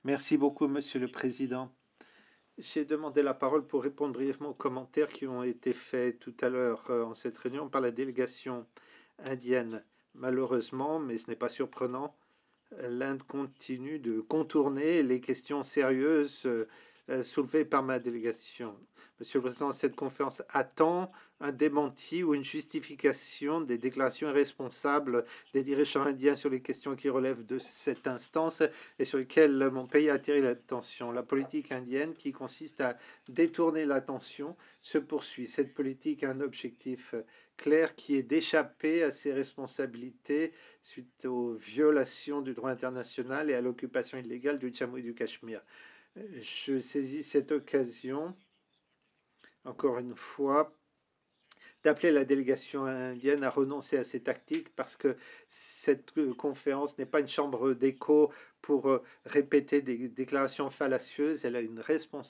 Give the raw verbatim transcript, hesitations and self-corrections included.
Merci beaucoup, Monsieur le Président. J'ai demandé la parole pour répondre brièvement aux commentaires qui ont été faits tout à l'heure euh, en cette réunion par la délégation indienne. Malheureusement, mais ce n'est pas surprenant, l'Inde continue de contourner les questions sérieuses euh, euh, soulevées par ma délégation. Monsieur le Président, cette conférence attend un démenti ou une justification des déclarations irresponsables des dirigeants indiens sur les questions qui relèvent de cette instance et sur lesquelles mon pays a attiré l'attention. La politique indienne qui consiste à détourner l'attention se poursuit. Cette politique a un objectif clair qui est d'échapper à ses responsabilités suite aux violations du droit international et à l'occupation illégale du Jammu et du Cachemire. Je saisis cette occasion, encore une fois, d'appeler la délégation indienne à renoncer à ces tactiques parce que cette conférence n'est pas une chambre d'écho pour répéter des déclarations fallacieuses. Elle a une responsabilité